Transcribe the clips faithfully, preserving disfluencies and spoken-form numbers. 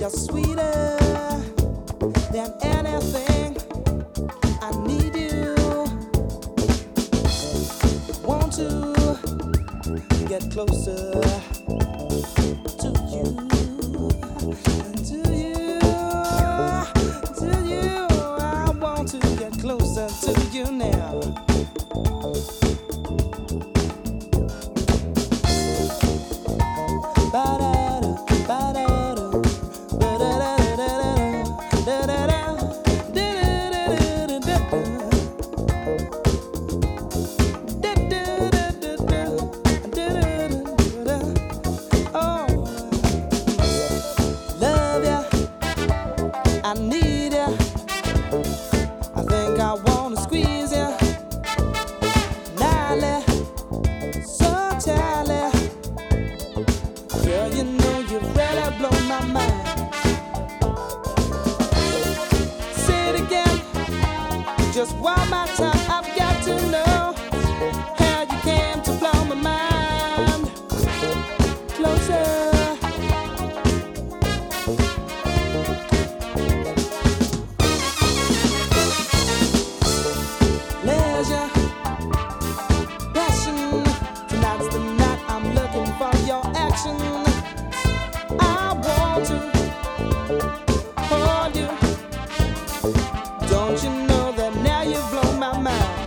You're sweeter than anything. I need you. Want to get closer to you, to you, to you. I want to get closer to you now. Ba-da-da, ba-da-da, ba-da-da-da-da-da, da-da-da, da-da-da-da-da-da. Oh, love ya, I need ya. I think I wanna squeeze ya, gnarly, so tightly. Girl, you know you really blow my mind. Say it again, just one more time. I've got to know how you came to blow my mind. Closer. Leisure, passion. Tonight's the night I'm looking for your action. I want to hold you. Don't you know that now you've blown my mind?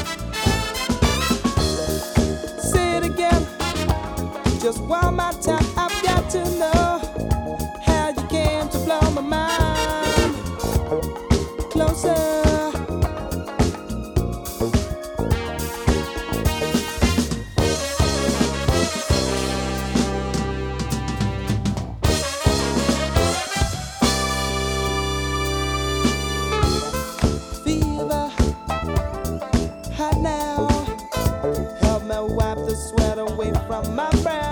Say it again, just one more time. I've got to know how you came to blow my mind. Closer. Fever, hot now. Help me wipe the sweat away from my brow.